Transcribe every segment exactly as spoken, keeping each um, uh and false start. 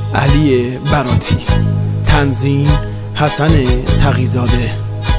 علی براتی، تنظیم حسن تقی‌زاده.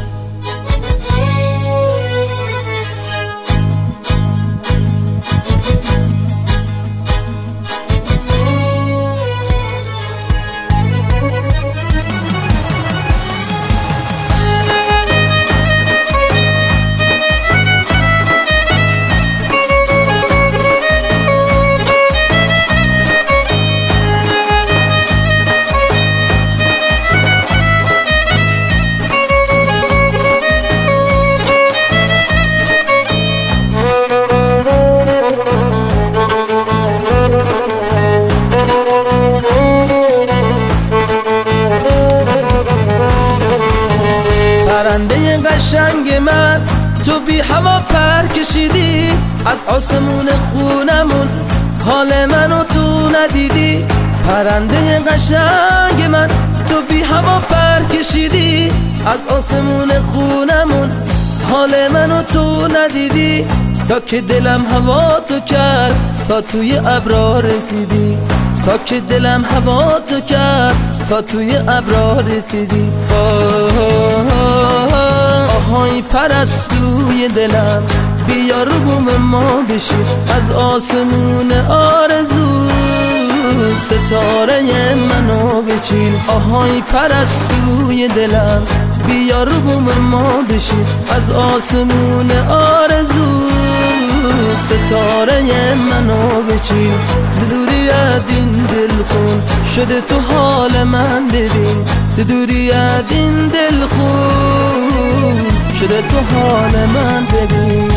پرنده قشنگ من، تو بی هوا پر کشیدی از آسمون خونمون، حال منو تو ندیدی. پرنده قشنگ من، تو بی هوا پر کشیدی از آسمون خونمون، حال منو تو ندیدی. تا که دلم هوا تو کرد، تا توی ابرا رسیدی. تا که دلم هوا تو کرد، تا توی ابرا رسیدی. آهای پرستوی دلم، بیا رو بوم ما بشی از آسمون آرزو، ستاره منو بچین. آهای پرستوی دلم، بیا رو بوم ما بشی از آسمون آرزو، ستاره منو بچین. زدوریت این دل خون شده تو حال من، ببین زدوریت این دل خون شده تو حال من، ببین.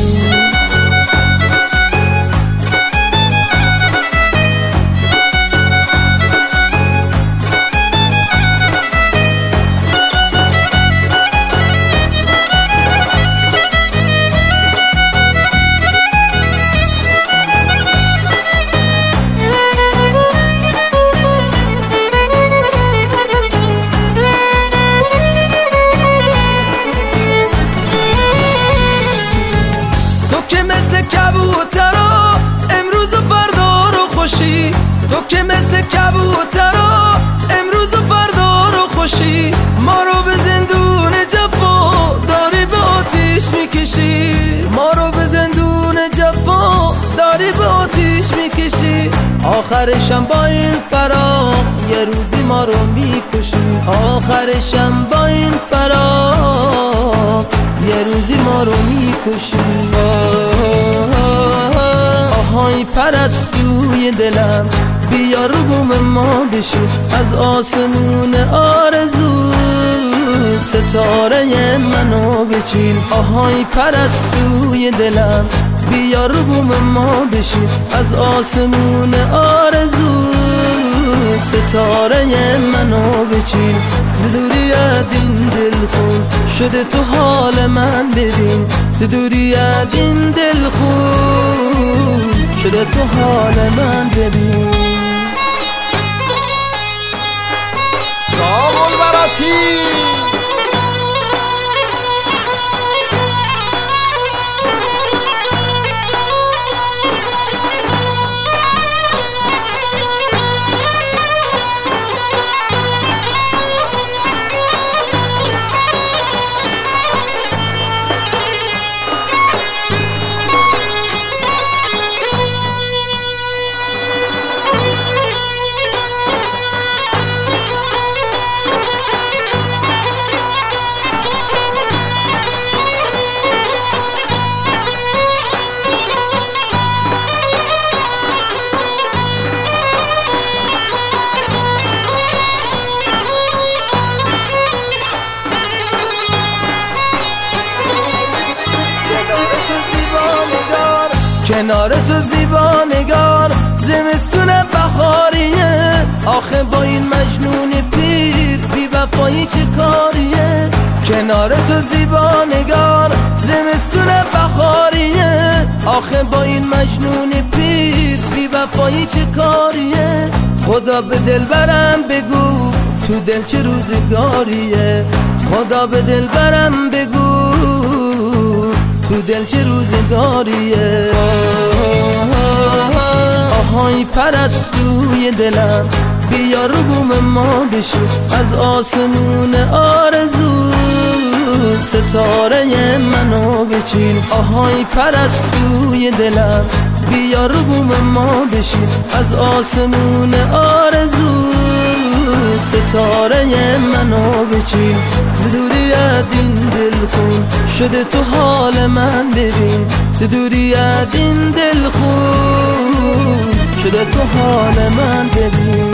مثل کبوترا امروز و فردا رو خوشی، تو که مثل کبوترا امروز و فردا رو خوشی. ما رو به زندون جفا داری به آتیش میکشی، ما رو به زندون جفا داری به آتیش میکشی. آخرشم با این فراق یه روزی ما رو میکشی، آخرشم با این فراق یه روزی ما رو میکشی. آهای پرستوی دلم، بیا رو بوم ما بشی از آسمون آرزو، ستاره منو بچین. آهای پرستوی دلم، بیا رو بوم ما بشی از آسمون آرزو، ستاره منو بچین. زدوریت این دل خون شده تو حال من، ببین زدوریت این دل خون شده تو حال من، ببین. سامان براتی. کنار تو زیبا نگار، زمستون بهاریه. آخه با این مجنون پیر بی وفایی چه کاریه؟ کنار تو زیبا نگار، زمستون بهاریه. آخه با این مجنون پیر بی وفایی چه کاریه؟ خدا به دل برم بگو تو دل چه روزگاریه، خدا به دل برم بگو تو دل چه روزگاریه. آهای پرستوی دلم، بیا رو بوم ما بشی از آسمون آرزو ستاره منو بچین آهای پرستوی دلم بیا رو بوم ما بشی از آسمون آرزو ستاره منو بچین ز دوریت این دل خون شده تو حال من ببین ز دوریت این دل خون شده تو حال من ببین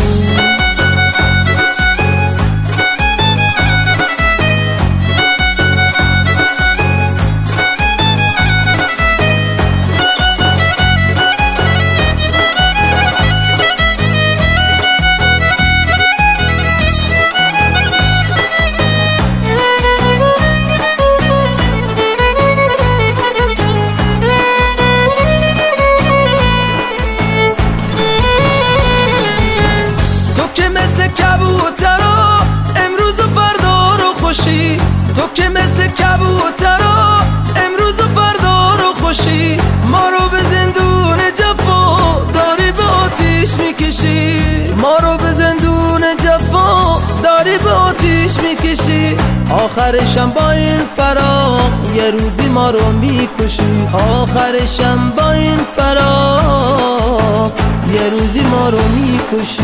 مثل کبوترا امروز و فردا رو خوشی تو که مثل کبوترا امروز و فردا رو خوشی ما رو به زندون جفا داری به آتیش میکشی ما رو به زندون جفا داری به آتیش میکشی آخرشم با این فراق یه روزی ما رو میکشی آخرشم با این فراق یه روزی ما رو میکشی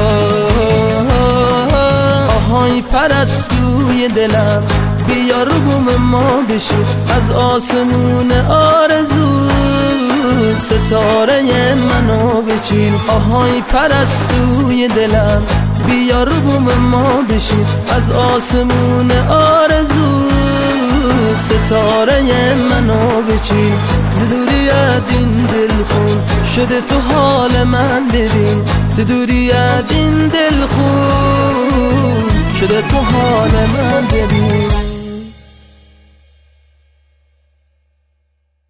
آهای پرستوی دلم بیا رو بوم ما بشی از آسمون آرزو ستاره منو بچین آهای پرستوی دلم بیا رو بوم ما بشی از آسمون آرزو ستاره منو بچین ز دوریت این دل خون شده تو حال من ببین ز دوریت این دل خون شده تو حال من ببین